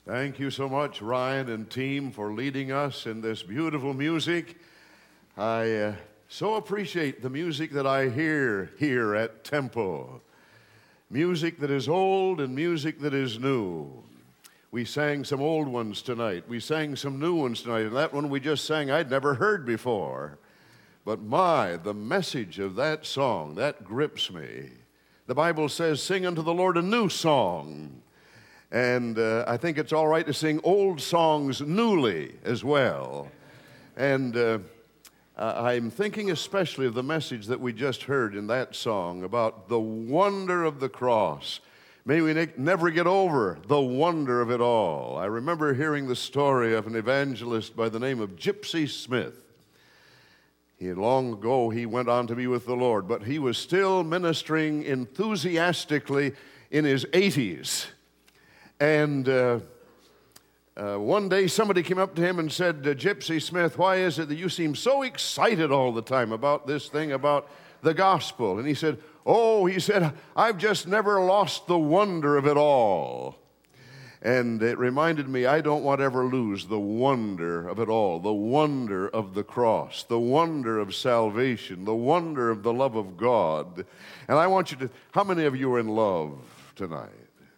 Thank you so much, Ryan and team, for leading us in this beautiful music. I so appreciate the music that I hear here at Temple. Music that is old and music that is new. We sang some old ones tonight. We sang some new ones tonight. And that one we just sang I'd never heard before. But the message of that song, that grips me. The Bible says, sing unto the Lord a new song. And I think it's all right to sing old songs newly as well. And I'm thinking especially of the message that we just heard in that song about the wonder of the cross. May we never get over the wonder of it all. I remember hearing the story of an evangelist by the name of Gypsy Smith. Long ago, he went on to be with the Lord, but he was still ministering enthusiastically in his 80s. And one day somebody came up to him and said, Gypsy Smith, why is it that you seem so excited all the time about this thing, about the gospel? And he said, I've just never lost the wonder of it all. And it reminded me, I don't want to ever lose the wonder of it all, the wonder of the cross, the wonder of salvation, the wonder of the love of God. And I want you to, how many of you are in love tonight?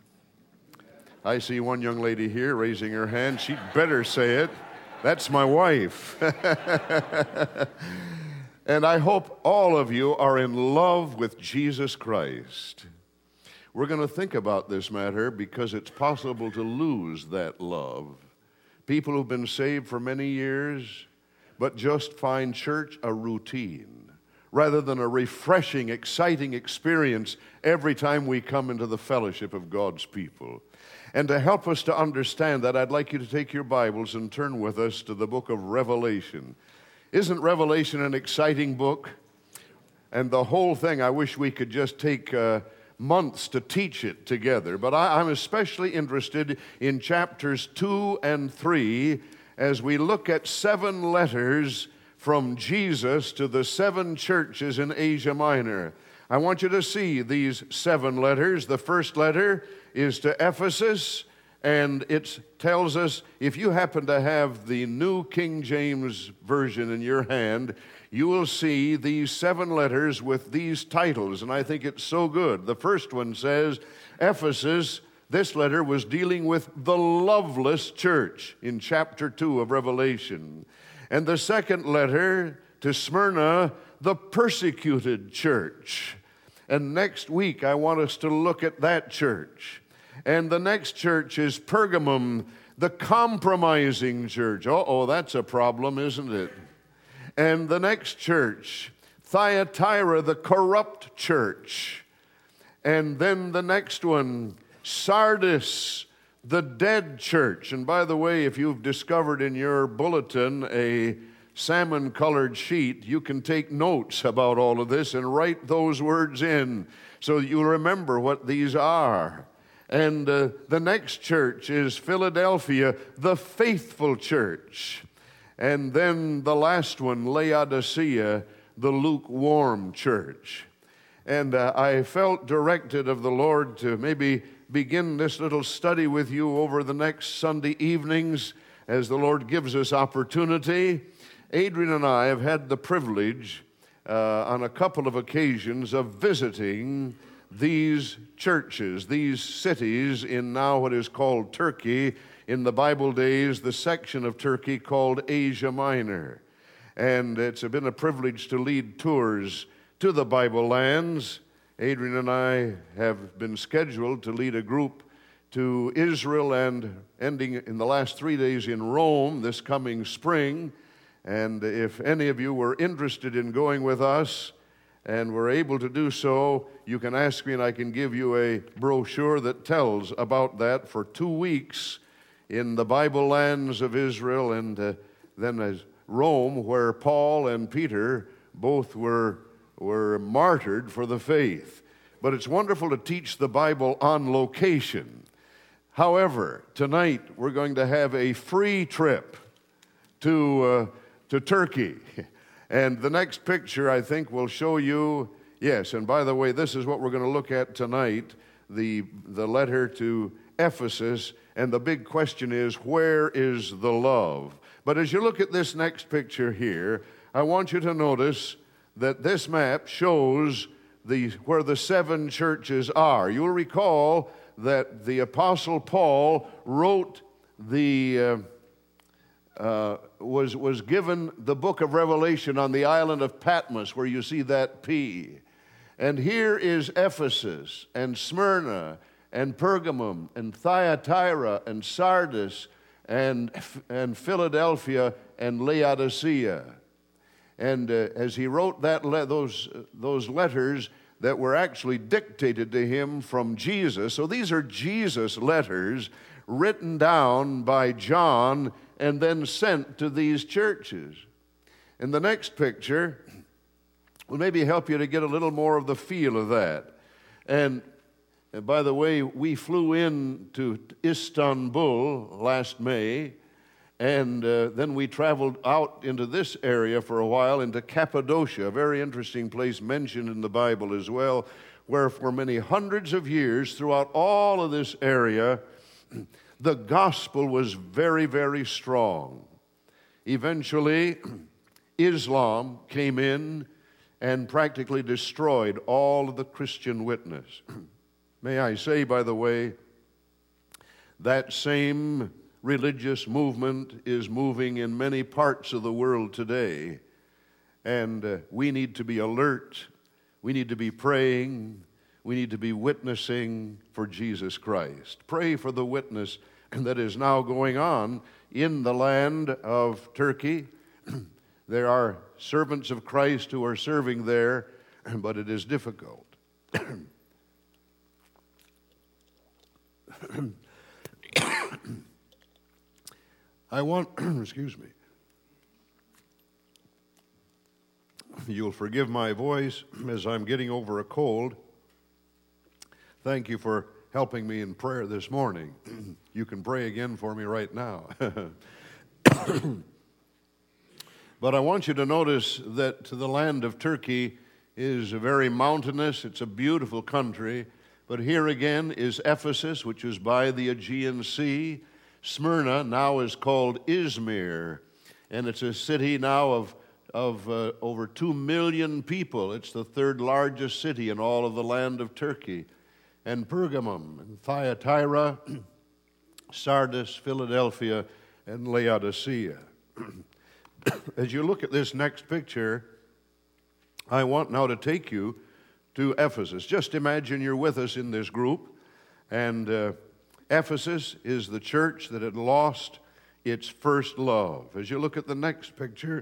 I see one young lady here raising her hand. She'd better say it. That's my wife. And I hope all of you are in love with Jesus Christ. We're going to think about this matter because it's possible to lose that love. People who've been saved for many years, but just find church a routine rather than a refreshing, exciting experience every time we come into the fellowship of God's people. And to help us to understand that, I'd like you to take your Bibles and turn with us to the book of Revelation. Isn't Revelation an exciting book? And the whole thing, I wish we could just take months to teach it together. But I'm especially interested in chapters 2 and 3 as we look at 7 letters from Jesus to the 7 churches in Asia Minor. I want you to see these 7 letters. The first letter is to Ephesus, and it tells us, if you happen to have the New King James Version in your hand, you will see these 7 letters with these titles, and I think it's so good. The first one says, Ephesus. This letter was dealing with the loveless church in chapter 2 of Revelation. And the second letter to Smyrna, the persecuted church. And next week, I want us to look at that church. And the next church is Pergamum, the compromising church. That's a problem, isn't it? And the next church, Thyatira, the corrupt church. And then the next one, Sardis, the dead church. And by the way, if you've discovered in your bulletin a salmon-colored sheet, you can take notes about all of this and write those words in so that you'll remember what these are. And the next church is Philadelphia, the faithful church. And then the last one, Laodicea, the lukewarm church. And I felt directed of the Lord to maybe begin this little study with you over the next Sunday evenings as the Lord gives us opportunity. Adrian and I have had the privilege on a couple of occasions of visiting these churches, these cities in now what is called Turkey, in the Bible days, the section of Turkey called Asia Minor. And it's been a privilege to lead tours to the Bible lands. Adrian and I have been scheduled to lead a group to Israel and ending in the last 3 days in Rome this coming spring. And if any of you were interested in going with us and were able to do so, you can ask me and I can give you a brochure that tells about that for 2 weeks in the Bible lands of Israel and then as Rome, where Paul and Peter both were martyred for the faith. But it's wonderful to teach the Bible on location. However, tonight we're going to have a free trip to Turkey. And the next picture, I think, will show you, yes, and by the way, this is what we're going to look at tonight, the letter to Ephesus. And the big question is, where is the love? But as you look at this next picture here, I want you to notice that this map shows where the 7 churches are. You'll recall that the Apostle Paul wrote was given the book of Revelation on the island of Patmos, where you see that P. And here is Ephesus and Smyrna and Pergamum and Thyatira and Sardis and Philadelphia and Laodicea. And as he wrote those letters that were actually dictated to him from Jesus, so these are Jesus letters written down by John and then sent to these churches. And the next picture will maybe help you to get a little more of the feel of that. And by the way, we flew in to Istanbul last May, and then we traveled out into this area for a while, into Cappadocia, a very interesting place mentioned in the Bible as well, where for many hundreds of years throughout all of this area, the gospel was very, very strong. Eventually, Islam came in and practically destroyed all of the Christian witness. May I say, by the way, that same religious movement is moving in many parts of the world today. And we need to be alert. We need to be praying. We need to be witnessing for Jesus Christ. Pray for the witness that is now going on in the land of Turkey. There are servants of Christ who are serving there, but it is difficult. I want, excuse me. You'll forgive my voice as I'm getting over a cold. Thank you for helping me in prayer this morning. You can pray again for me right now. But I want you to notice that the land of Turkey is very mountainous. It's a beautiful country. But here again is Ephesus, which is by the Aegean Sea. Smyrna now is called Izmir, and it's a city now of over 2 million people. It's the 3rd largest city in all of the land of Turkey. And Pergamum, and Thyatira, Sardis, Philadelphia, and Laodicea. As you look at this next picture, I want now to take you to Ephesus. Just imagine you're with us in this group, and Ephesus is the church that had lost its first love. As you look at the next picture,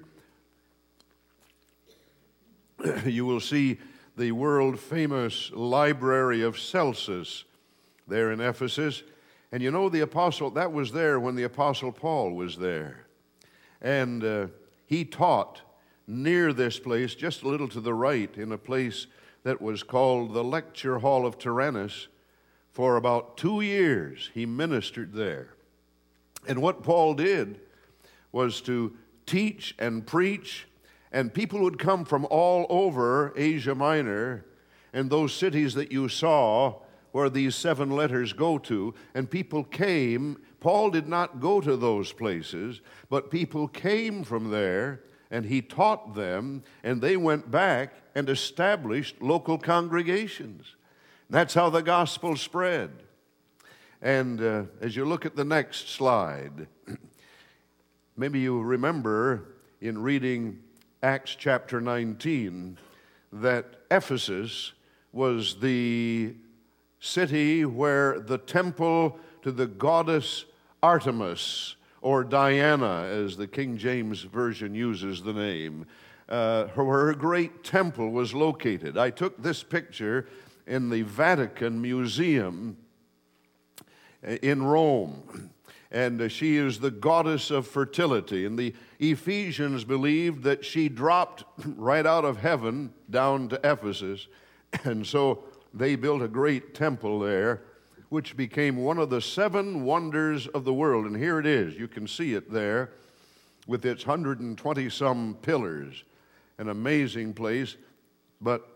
you will see the world-famous library of Celsus there in Ephesus. And you know, that was there when the Apostle Paul was there. And he taught near this place, just a little to the right, in a place that was called the Lecture Hall of Tyrannus. For about 2 years, he ministered there. And what Paul did was to teach and preach, and people would come from all over Asia Minor and those cities that you saw where these 7 letters go to, and people came. Paul did not go to those places, but people came from there, and he taught them, and they went back and established local congregations. That's how the gospel spread. And as you look at the next slide, maybe you remember in reading Acts chapter 19 that Ephesus was the city where the temple to the goddess Artemis, or Diana, as the King James Version uses the name, her great temple was located. I took this picture in the Vatican Museum in Rome. And she is the goddess of fertility. And the Ephesians believed that she dropped right out of heaven down to Ephesus. And so they built a great temple there, which became one of the 7 wonders of the world. And here it is. You can see it there with its 120-some pillars. An amazing place. But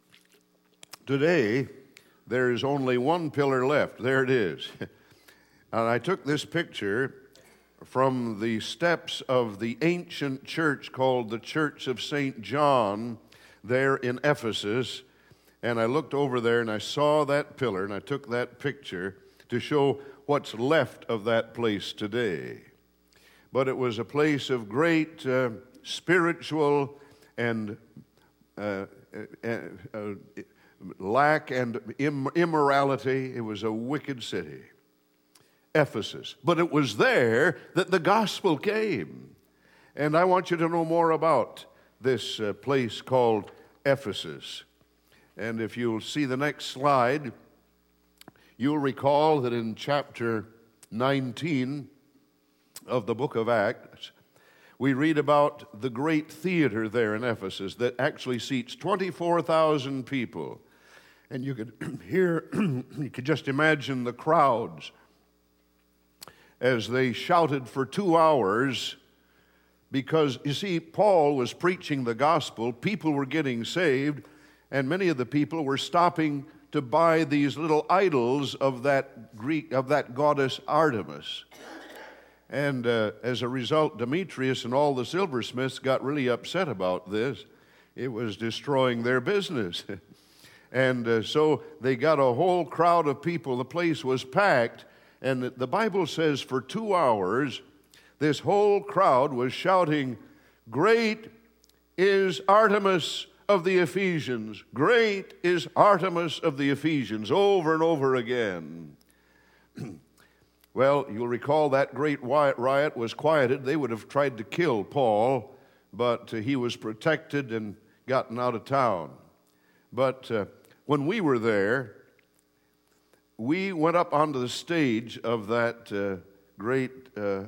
today, there is only one pillar left. There it is. And I took this picture from the steps of the ancient church called the Church of St. John there in Ephesus. And I looked over there and I saw that pillar and I took that picture to show what's left of that place today. But it was a place of great spiritual and lack and immorality. It was a wicked city, Ephesus. But it was there that the gospel came. And I want you to know more about this place called Ephesus. And if you'll see the next slide, you'll recall that in chapter 19 of the book of Acts, we read about the great theater there in Ephesus that actually seats 24,000 people. And you could hear, you could just imagine the crowds as they shouted for 2 hours because, you see, Paul was preaching the gospel, people were getting saved, and many of the people were stopping to buy these little idols of that goddess Artemis. And as a result, Demetrius and all the silversmiths got really upset about this. It was destroying their business. And so they got a whole crowd of people. The place was packed. And the Bible says for 2 hours, this whole crowd was shouting, "Great is Artemis of the Ephesians. Great is Artemis of the Ephesians," over and over again. Well, you'll recall that great riot was quieted. They would have tried to kill Paul, but he was protected and gotten out of town. But when we were there, we went up onto the stage of that great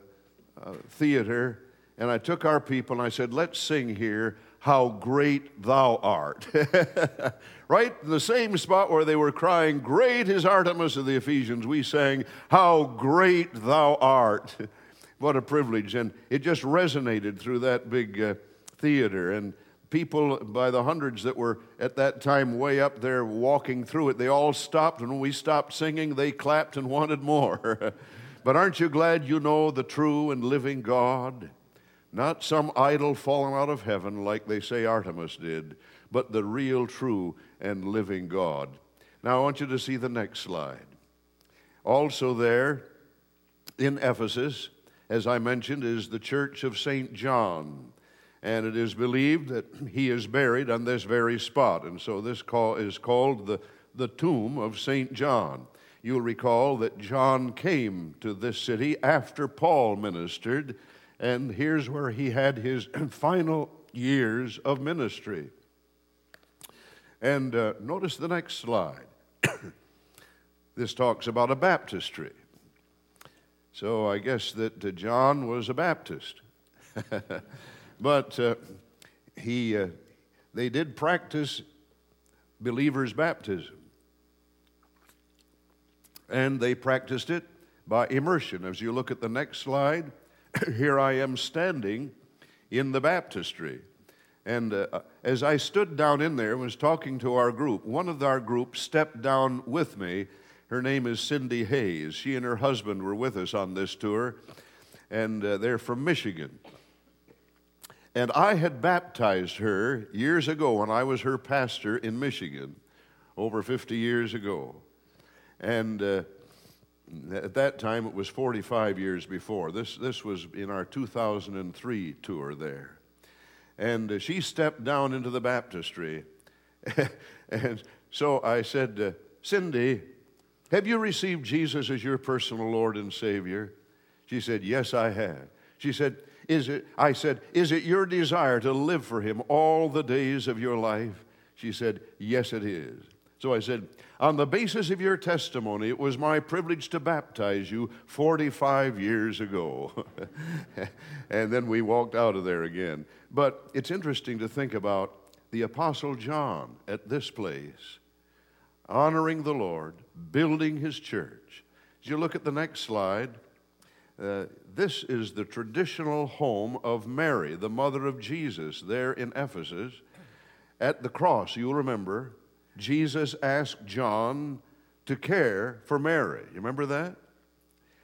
theater, and I took our people and I said, "Let's sing here, 'How Great Thou Art.'" Right in the same spot where they were crying, "Great is Artemis of the Ephesians," we sang, "How Great Thou Art." What a privilege. And it just resonated through that big theater. And people by the hundreds that were at that time way up there walking through it, they all stopped. And when we stopped singing, they clapped and wanted more. But aren't you glad you know the true and living God? Not some idol fallen out of heaven like they say Artemis did, but the real, true, and living God. Now I want you to see the next slide. Also there in Ephesus, as I mentioned, is the Church of St. John. And it is believed that he is buried on this very spot. And so this is called the tomb of St. John. You'll recall that John came to this city after Paul ministered, and here's where he had his final years of ministry. And notice the next slide. This talks about a baptistry. So I guess that John was a Baptist. But they did practice believers' baptism. And they practiced it by immersion. As you look at the next slide, here I am standing in the baptistry. And as I stood down in there and was talking to our group, one of our group stepped down with me. Her name is Cindy Hayes. She and her husband were with us on this tour, and they're from Michigan. And I had baptized her years ago when I was her pastor in Michigan, over 50 years ago. And at that time, it was 45 years before. This was in our 2003 tour there. And she stepped down into the baptistry. And so I said, "Cindy, have you received Jesus as your personal Lord and Savior?" She said, "Yes, I have." She said, "Is it your desire to live for him all the days of your life?" She said, "Yes, it is." So I said, "On the basis of your testimony, it was my privilege to baptize you 45 years ago." And then we walked out of there again. But it's interesting to think about the Apostle John at this place, honoring the Lord, building his church. As you look at the next slide, this is the traditional home of Mary, the mother of Jesus, there in Ephesus. At the cross, you'll remember, Jesus asked John to care for Mary. You remember that?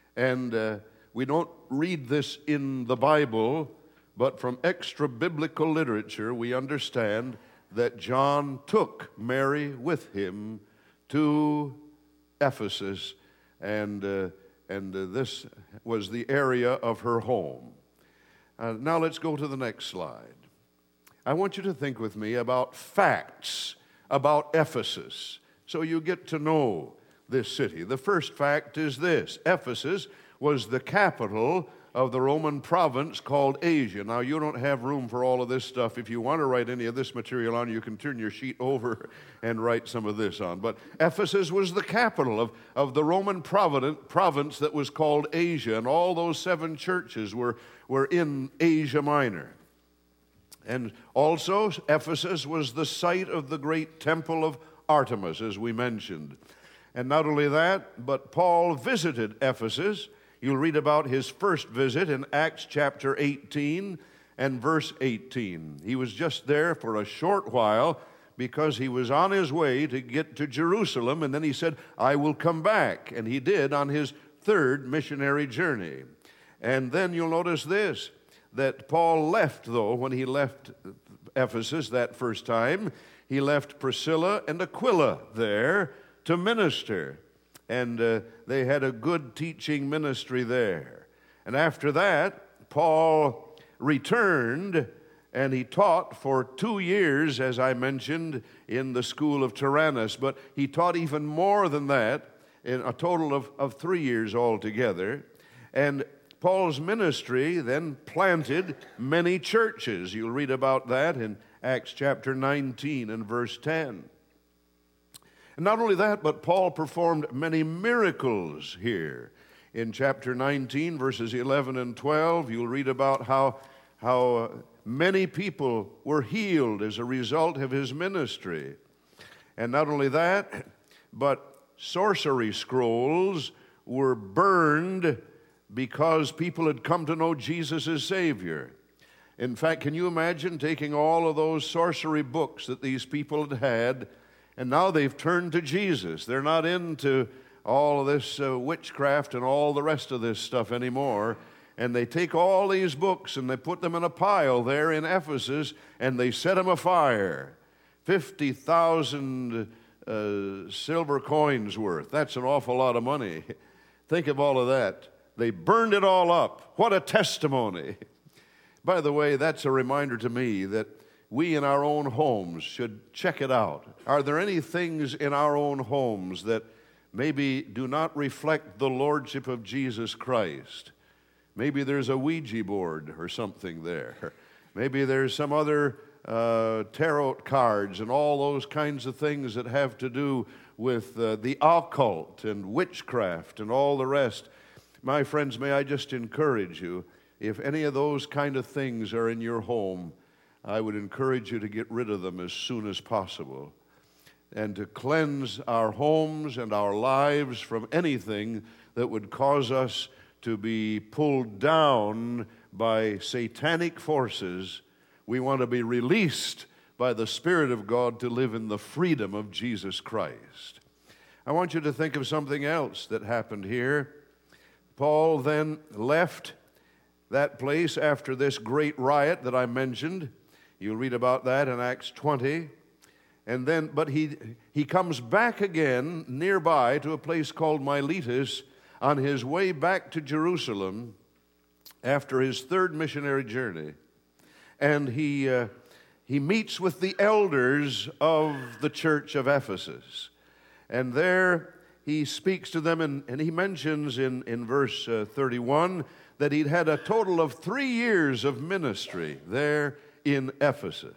And we don't read this in the Bible, but from extra-biblical literature, we understand that John took Mary with him to Ephesus, and this was the area of her home. Now let's go to the next slide. I want you to think with me about facts about Ephesus, so you get to know this city. The first fact is this: Ephesus was the capital of the Roman province called Asia. Now, you don't have room for all of this stuff. If you want to write any of this material on, you can turn your sheet over and write some of this on. But Ephesus was the capital of the Roman province that was called Asia, and all those 7 churches were in Asia Minor. And also, Ephesus was the site of the great temple of Artemis, as we mentioned. And not only that, but Paul visited Ephesus. You'll read about his first visit in Acts chapter 18 and verse 18. He was just there for a short while because he was on his way to get to Jerusalem, and then he said, I will come back. And he did on his 3rd missionary journey. And then you'll notice this, that Paul left, though, when he left Ephesus that first time, he left Priscilla and Aquila there to minister. And they had a good teaching ministry there. And after that, Paul returned, and he taught for 2 years, as I mentioned, in the school of Tyrannus. But he taught even more than that, in a total of 3 years altogether. And Paul's ministry then planted many churches. You'll read about that in Acts chapter 19 and verse 10. And not only that, but Paul performed many miracles here. In chapter 19, verses 11 and 12, you'll read about how many people were healed as a result of his ministry. And not only that, but sorcery scrolls were burned because people had come to know Jesus as Savior. In fact, can you imagine taking all of those sorcery books that these people had had, and now they've turned to Jesus? They're not into all of this witchcraft and all the rest of this stuff anymore. And they take all these books and they put them in a pile there in Ephesus, and they set them afire. 50,000 silver coins worth. That's an awful lot of money. Think of all of that. They burned it all up. What a testimony. By the way, that's a reminder to me that we in our own homes should check it out. Are there any things in our own homes that maybe do not reflect the lordship of Jesus Christ? Maybe there's a Ouija board or something there. Maybe there's some other tarot cards and all those kinds of things that have to do with the occult and witchcraft and all the rest. My friends, may I just encourage you, if any of those kind of things are in your home, I would encourage you to get rid of them as soon as possible and to cleanse our homes and our lives from anything that would cause us to be pulled down by satanic forces. We want to be released by the Spirit of God to live in the freedom of Jesus Christ. I want you to think of something else that happened here. Paul then left that place after this great riot that I mentioned. You'll read about that in Acts 20. And then, but he comes back again nearby to a place called Miletus on his way back to Jerusalem after his 3rd missionary journey. And he meets with the elders of the church of Ephesus. And there he speaks to them, and he mentions in verse 31 that he'd had a total of 3 years of ministry there in Ephesus.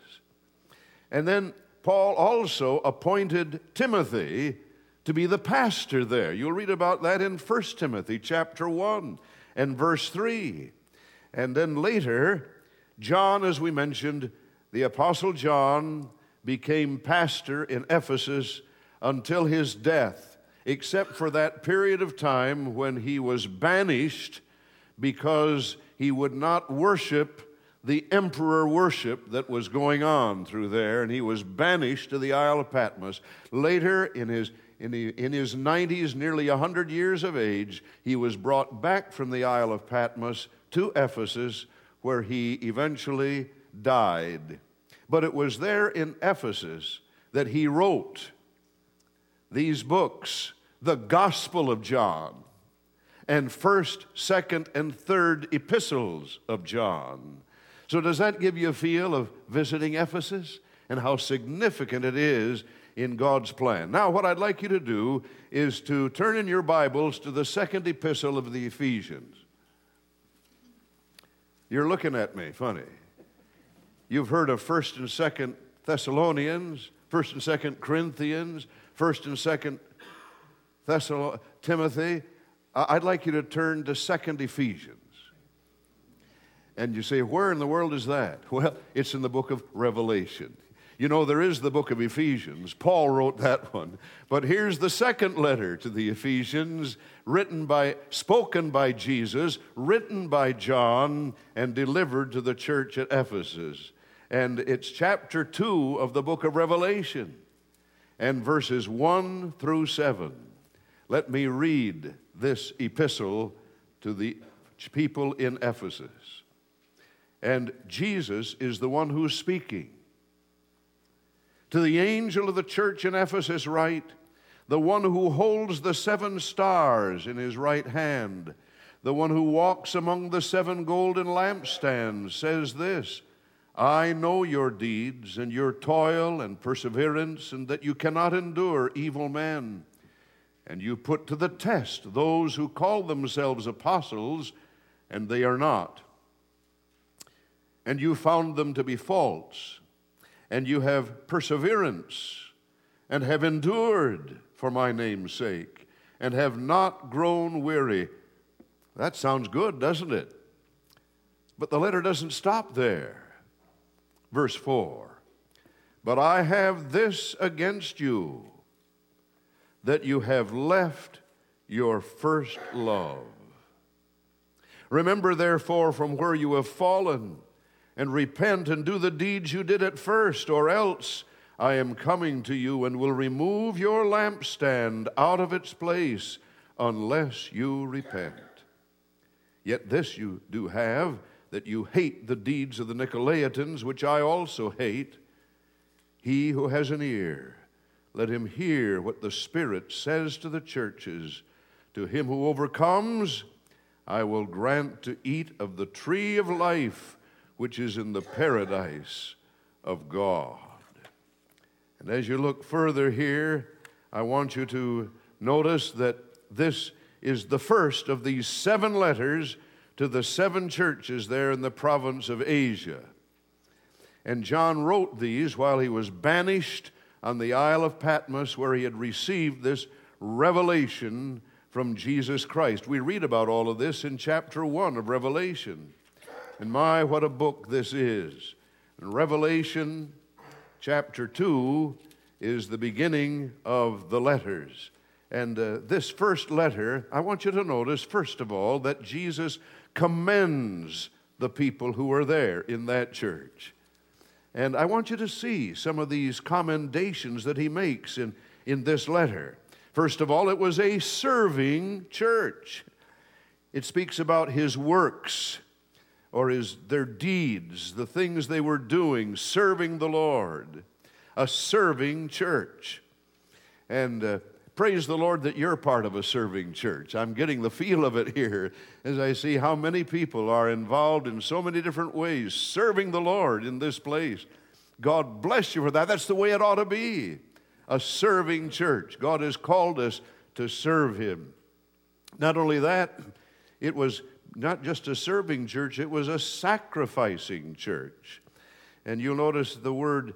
And then Paul also appointed Timothy to be the pastor there. You'll read about that in 1 Timothy chapter 1 and verse 3. And then later, John, as we mentioned, the Apostle John became pastor in Ephesus until his death, except for that period of time when he was banished because he would not worship the emperor worship that was going on through there, and he was banished to the Isle of Patmos. Later, in in his 90s, nearly 100 years of age, he was brought back from the Isle of Patmos to Ephesus, where he eventually died. But it was there in Ephesus that he wrote these books, the Gospel of John, and 1st, 2nd, and 3rd epistles of John. So does that give you a feel of visiting Ephesus and how significant it is in God's plan? Now, what I'd like you to do is to turn in your Bibles to the 2nd epistle of the Ephesians. You're looking at me funny. You've heard of 1st and 2nd Thessalonians, 1st and 2nd Corinthians, 1st and 2nd Timothy. I'd like you to turn to 2nd Ephesians. And you say, where in the world is that? Well, it's in the book of Revelation. You know, there is the book of Ephesians. Paul wrote that one. But here's the second letter to the Ephesians, spoken by Jesus, written by John, and delivered to the church at Ephesus. And it's chapter 2 of the book of Revelation, and verses 1 through 7. Let me read this epistle to the people in Ephesus. And Jesus is the one who's speaking. To the angel of the church in Ephesus write, the one who holds the 7 stars in his right hand, the one who walks among the 7 golden lampstands, says this, I know your deeds and your toil and perseverance, and that you cannot endure evil men. And you put to the test those who call themselves apostles, and they are not. And you found them to be false. And you have perseverance, and have endured for my name's sake, and have not grown weary. That sounds good, doesn't it? But the letter doesn't stop there. Verse 4, but I have this against you, that you have left your first love. Remember, therefore, from where you have fallen, and repent and do the deeds you did at first, or else I am coming to you and will remove your lampstand out of its place, unless you repent. Yet this you do have, that you hate the deeds of the Nicolaitans, which I also hate. He who has an ear, let him hear what the Spirit says to the churches. To him who overcomes, I will grant to eat of the tree of life, which is in the paradise of God. And as you look further here, I want you to notice that this is the first of these 7 letters to the 7 churches there in the province of Asia. And John wrote these while he was banished on the Isle of Patmos, where he had received this revelation from Jesus Christ. We read about all of this in chapter 1 of Revelation. And my, what a book this is. And Revelation chapter 2 is the beginning of the letters. And this first letter, I want you to notice, first of all, that Jesus commends the people who are there in that church. And I want you to see some of these commendations that he makes in this letter. First of all, it was a serving church. It speaks about his works, or their deeds, the things they were doing, serving the Lord. A serving church. And praise the Lord that you're part of a serving church. I'm getting the feel of it here as I see how many people are involved in so many different ways, serving the Lord in this place. God bless you for that. That's the way it ought to be. A serving church. God has called us to serve Him. Not only that, it was not just a serving church, it was a sacrificing church. And you'll notice the word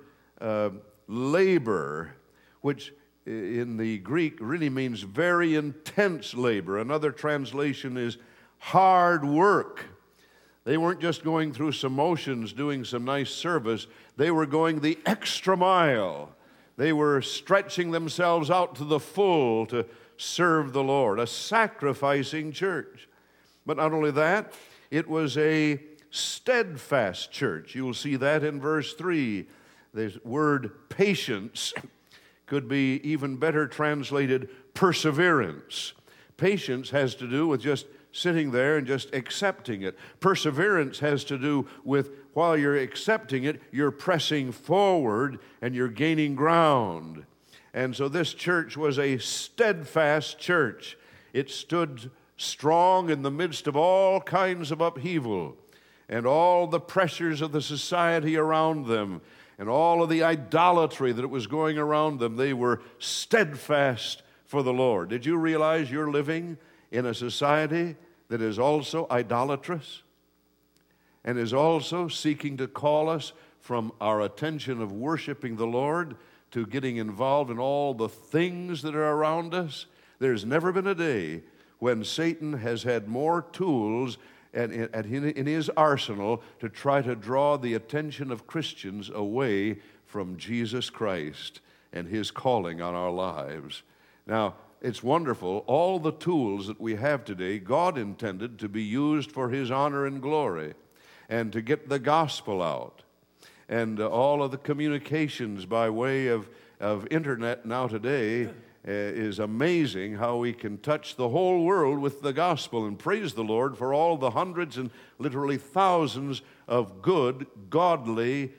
labor, which in the Greek really means very intense labor. Another translation is hard work. They weren't just going through some motions, doing some nice service. They were going the extra mile. They were stretching themselves out to the full to serve the Lord. A sacrificing church. But not only that, it was a steadfast church. You will see that in verse 3. The word patience could be even better translated perseverance. Patience has to do with just sitting there and just accepting it. Perseverance has to do with while you're accepting it, you're pressing forward and you're gaining ground. And so this church was a steadfast church. It stood strong in the midst of all kinds of upheaval and all the pressures of the society around them and all of the idolatry that was going around them. They were steadfast for the Lord. Did you realize you're living in a society that is also idolatrous and is also seeking to call us from our attention of worshiping the Lord to getting involved in all the things that are around us? There's never been a day when Satan has had more tools in his arsenal to try to draw the attention of Christians away from Jesus Christ and His calling on our lives. Now, it's wonderful. All the tools that we have today, God intended to be used for His honor and glory and to get the gospel out. And all of the communications by way of internet now today is amazing how we can touch the whole world with the gospel. And praise the Lord for all the hundreds and literally thousands of good, godly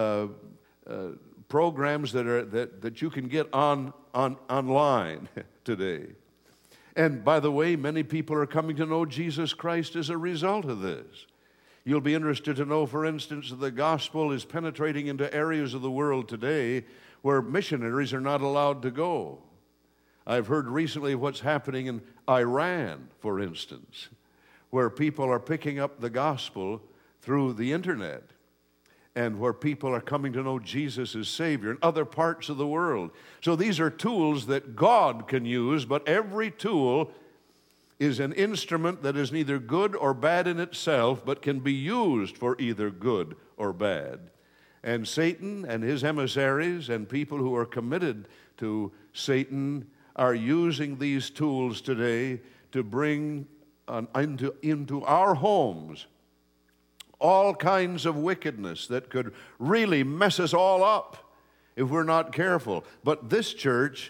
programs that you can get online today. And by the way, many people are coming to know Jesus Christ as a result of this. You'll be interested to know, for instance, that the gospel is penetrating into areas of the world today where missionaries are not allowed to go. I've heard recently what's happening in Iran, for instance, where people are picking up the gospel through the internet and where people are coming to know Jesus as Savior in other parts of the world. So these are tools that God can use, but every tool is an instrument that is neither good or bad in itself, but can be used for either good or bad. And Satan and his emissaries and people who are committed to Satan are using these tools today to bring into our homes all kinds of wickedness that could really mess us all up if we're not careful. But this church,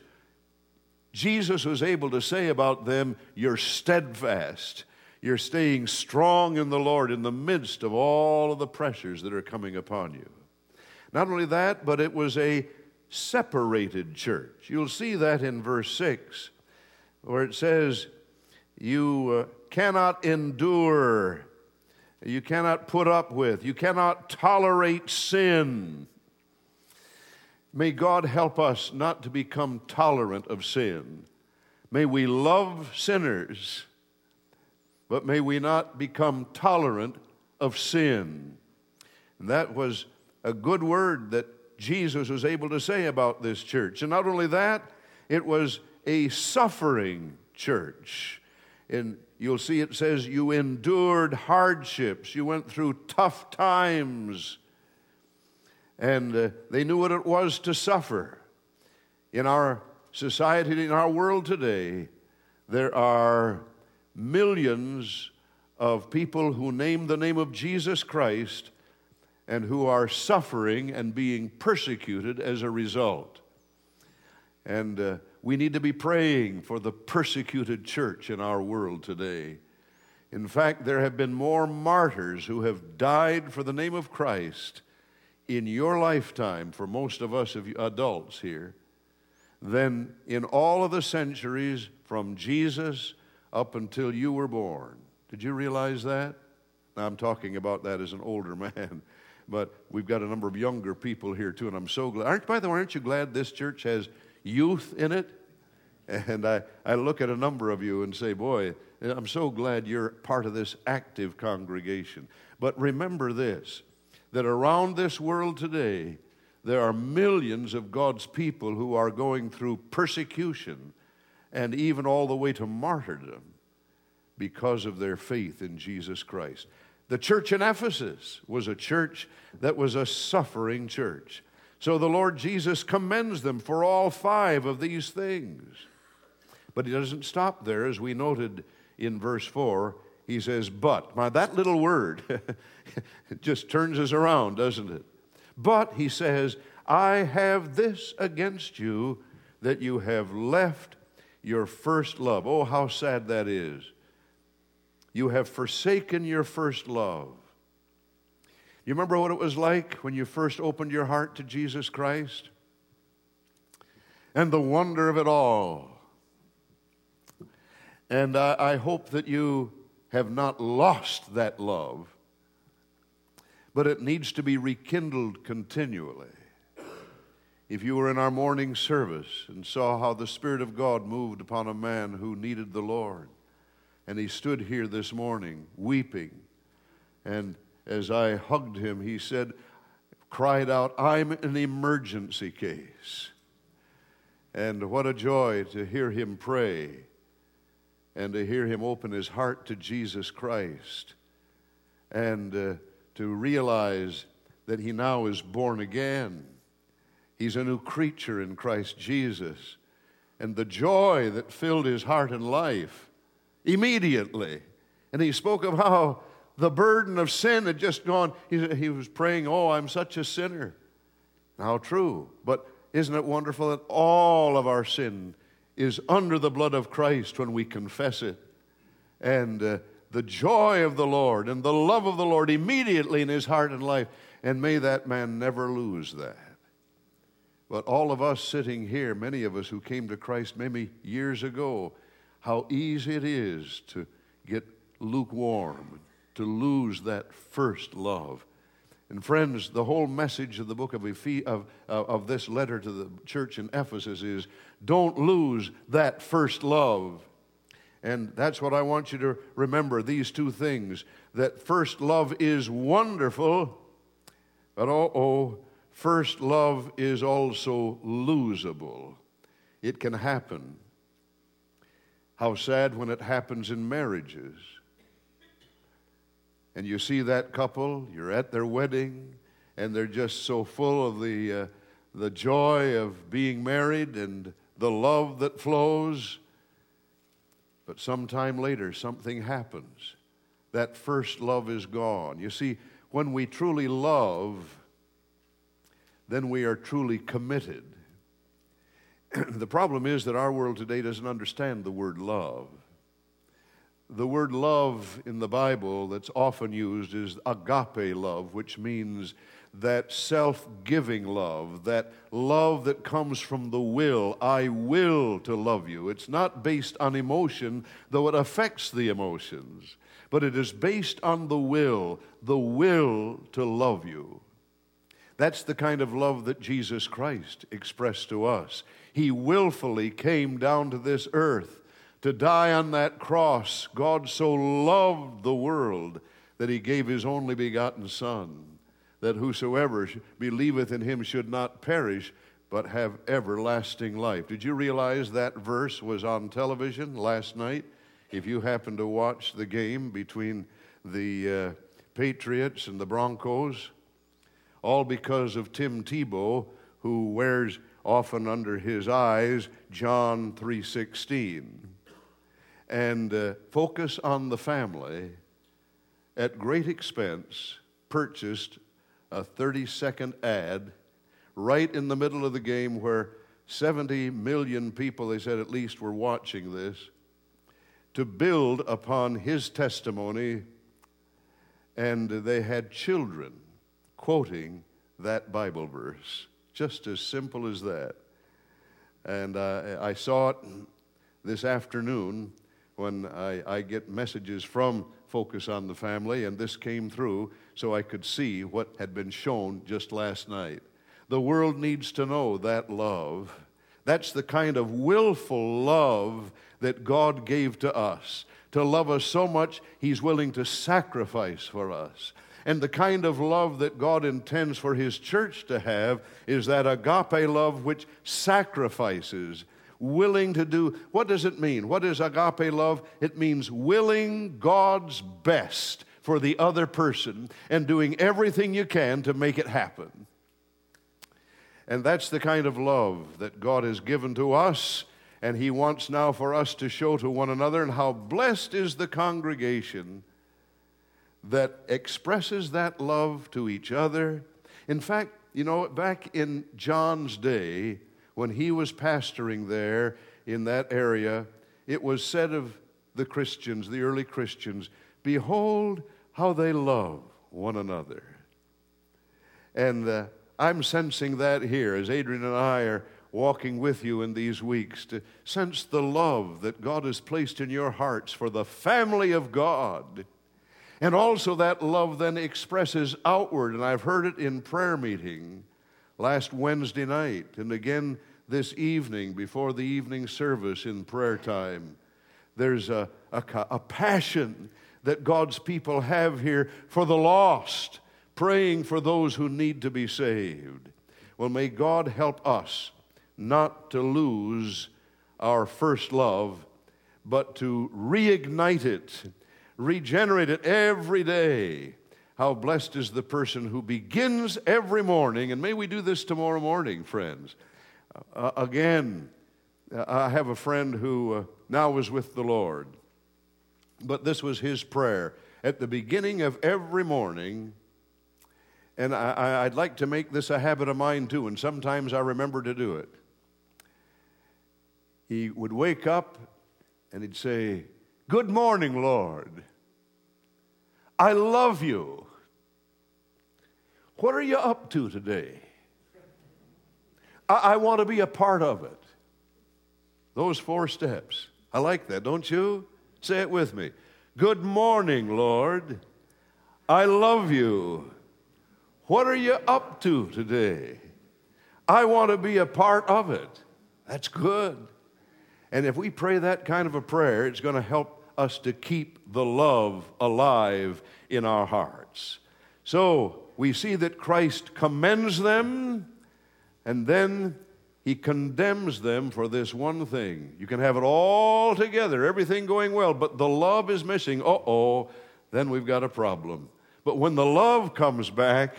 Jesus was able to say about them, you're steadfast. You're staying strong in the Lord in the midst of all of the pressures that are coming upon you. Not only that, but it was a separated church. You'll see that in verse 6, where it says, you cannot endure, you cannot put up with, you cannot tolerate sin. May God help us not to become tolerant of sin. May we love sinners, but may we not become tolerant of sin. And that was a good word that Jesus was able to say about this church. And not only that, it was a suffering church. And you'll see it says you endured hardships. You went through tough times. And they knew what it was to suffer. In our society, in our world today, there are millions of people who name the name of Jesus Christ and who are suffering and being persecuted as a result. And we need to be praying for the persecuted church in our world today. In fact, there have been more martyrs who have died for the name of Christ in your lifetime, for most of us adults here, than in all of the centuries from Jesus up until you were born. Did you realize that? Now, I'm talking about that as an older man. But we've got a number of younger people here, too, and I'm so glad. By the way, aren't you glad this church has youth in it? And I look at a number of you and say, boy, I'm so glad you're part of this active congregation. But remember this, that around this world today, there are millions of God's people who are going through persecution and even all the way to martyrdom because of their faith in Jesus Christ. The church in Ephesus was a church that was a suffering church. So the Lord Jesus commends them for all 5 of these things. But He doesn't stop there. As we noted in verse 4, He says, but. Now that little word it just turns us around, doesn't it? But, He says, I have this against you, that you have left your first love. Oh, how sad that is. You have forsaken your first love. You remember what it was like when you first opened your heart to Jesus Christ? And the wonder of it all. And I hope that you have not lost that love, but it needs to be rekindled continually. If you were in our morning service and saw how the Spirit of God moved upon a man who needed the Lord, and he stood here this morning weeping, and as I hugged him, he said, cried out, "I'm an emergency case." And what a joy to hear him pray and to hear him open his heart to Jesus Christ and to realize that he now is born again. He's a new creature in Christ Jesus. And the joy that filled his heart and life immediately. And he spoke of how the burden of sin had just gone. He was praying, "Oh, I'm such a sinner." How true. But isn't it wonderful that all of our sin is under the blood of Christ when we confess it? And the joy of the Lord and the love of the Lord immediately in his heart and life. And may that man never lose that. But all of us sitting here, many of us who came to Christ maybe years ago, how easy it is to get lukewarm, to lose that first love. And friends, the whole message of the book of this letter to the church in Ephesus is, don't lose that first love. And that's what I want you to remember, these two things. That first love is wonderful, but first love is also losable. It can happen. How sad when it happens in marriages. And you see that couple, you're at their wedding, and they're just so full of the joy of being married and the love that flows. But sometime later, something happens. That first love is gone. You see, when we truly love, then we are truly committed. The problem is that our world today doesn't understand the word love. The word love in the Bible that's often used is agape love, which means that self-giving love, that love that comes from the will. I will to love you. It's not based on emotion, though it affects the emotions, but it is based on the will to love you. That's the kind of love that Jesus Christ expressed to us. He willfully came down to this earth to die on that cross. God so loved the world that he gave his only begotten Son, that whosoever believeth in him should not perish, but have everlasting life. Did you realize that verse was on television last night? If you happened to watch the game between the Patriots and the Broncos, all because of Tim Tebow, who wears often under his eyes John 3:16. And Focus on the Family, at great expense, purchased a 30-second ad right in the middle of the game where 70 million people, they said at least, were watching this, to build upon his testimony. And they had children quoting that Bible verse, just as simple as that. And I saw it this afternoon when I get messages from Focus on the Family, and this came through so I could see what had been shown just last night. The world needs to know that love. That's the kind of willful love that God gave to us. To love us so much, he's willing to sacrifice for us. And the kind of love that God intends for his church to have is that agape love which sacrifices, willing to do. What does it mean? What is agape love? It means willing God's best for the other person and doing everything you can to make it happen. And that's the kind of love that God has given to us, and he wants now for us to show to one another. And how blessed is the congregation that expresses that love to each other. In fact, you know, back in John's day, when he was pastoring there in that area, it was said of the Christians, the early Christians, behold how they love one another. And I'm sensing that here as Adrian and I are walking with you in these weeks, to sense the love that God has placed in your hearts for the family of God. And also that love then expresses outward, and I've heard it in prayer meeting last Wednesday night, and again this evening before the evening service in prayer time. There's a passion that God's people have here for the lost, praying for those who need to be saved. Well, may God help us not to lose our first love, but to reignite it, regenerate it every day. How blessed is the person who begins every morning, and may we do this tomorrow morning, friends. Again, I have a friend who now is with the Lord, but this was his prayer at the beginning of every morning. And I'd like to make this a habit of mine too, and sometimes I remember to do it. He would wake up and he'd say, "Good morning, Lord. I love you. What are you up to today? I want to be a part of it." Those 4 steps. I like that, don't you? Say it with me. Good morning, Lord. I love you. What are you up to today? I want to be a part of it. That's good. And if we pray that kind of a prayer, it's going to help us to keep the love alive in our hearts. So we see that Christ commends them, and then he condemns them for this one thing. You can have it all together, everything going well, but the love is missing. Then we've got a problem. But when the love comes back,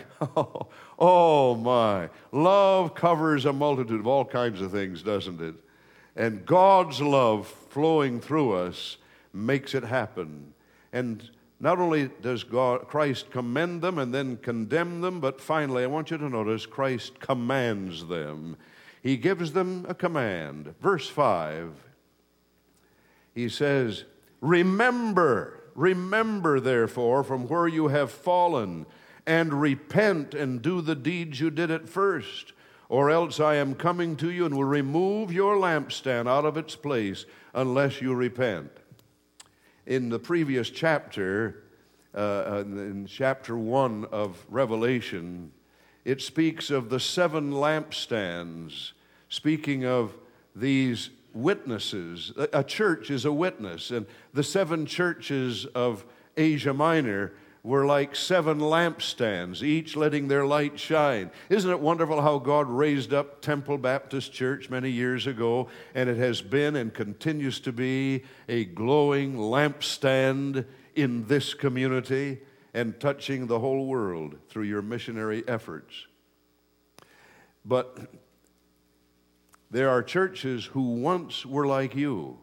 oh my, love covers a multitude of all kinds of things, doesn't it? And God's love flowing through us makes it happen. And not only does Christ commend them and then condemn them, but finally, I want you to notice, Christ commands them. He gives them a command. Verse 5, he says, Remember, therefore, from where you have fallen, and repent and do the deeds you did at first. Or else I am coming to you and will remove your lampstand out of its place unless you repent. In the previous chapter, in chapter 1 of Revelation, it speaks of the 7 lampstands, speaking of these witnesses. A church is a witness, and the 7 churches of Asia Minor were like 7 lampstands, each letting their light shine. Isn't it wonderful how God raised up Temple Baptist Church many years ago, and it has been and continues to be a glowing lampstand in this community and touching the whole world through your missionary efforts. But there are churches who once were like you,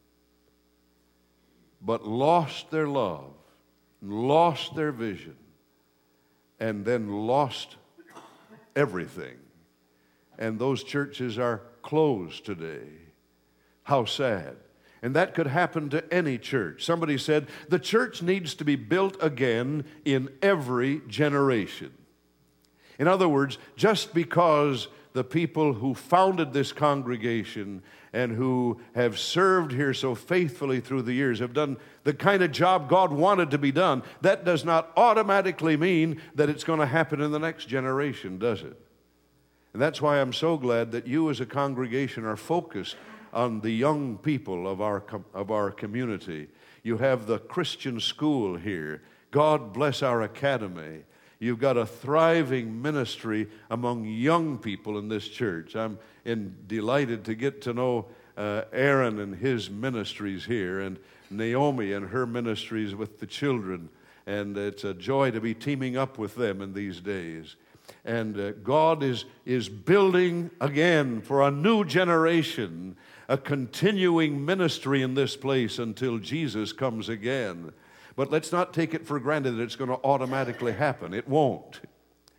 but lost their love, lost their vision, and then lost everything. And those churches are closed today. How sad. And that could happen to any church. Somebody said, the church needs to be built again in every generation. In other words, just because the people who founded this congregation and who have served here so faithfully through the years have done the kind of job God wanted to be done, that does not automatically mean that it's going to happen in the next generation, does it? And that's why I'm so glad that you as a congregation are focused on the young people of our community. You have the Christian school here. God bless our academy. You've got a thriving ministry among young people in this church. I'm delighted to get to know Aaron and his ministries here, and Naomi and her ministries with the children. And it's a joy to be teaming up with them in these days. And God is building again for a new generation, a continuing ministry in this place until Jesus comes again. But let's not take it for granted that it's going to automatically happen. It won't.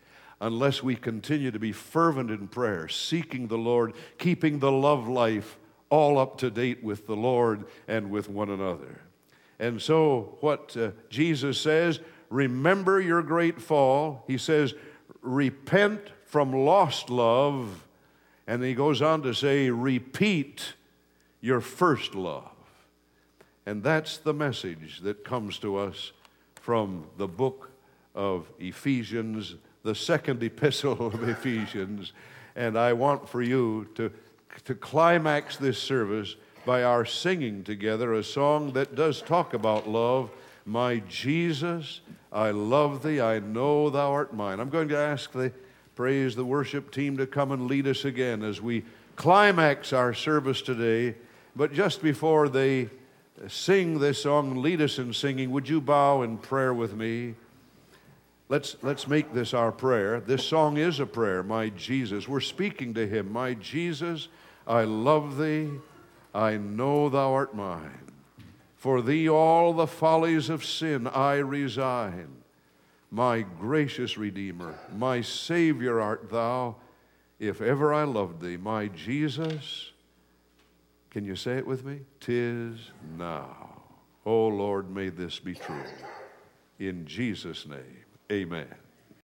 unless we continue to be fervent in prayer, seeking the Lord, keeping the love life all up to date with the Lord and with one another. And so what Jesus says, remember your great fall. He says, repent from lost love. And he goes on to say, repeat your first love. And that's the message that comes to us from the book of Ephesians, the second epistle of Ephesians. And I want for you to climax this service by our singing together a song that does talk about love. My Jesus, I love thee, I know thou art mine. I'm going to ask the worship team to come and lead us again as we climax our service today. But just before they sing this song, lead us in singing, would you bow in prayer with me? Let's make this our prayer. This song is a prayer, my Jesus. We're speaking to him. My Jesus, I love thee, I know thou art mine. For thee all the follies of sin I resign. My gracious Redeemer, my Savior art thou. If ever I loved thee, my Jesus, can you say it with me? 'Tis now. Oh Lord, may this be true. In Jesus' name, amen.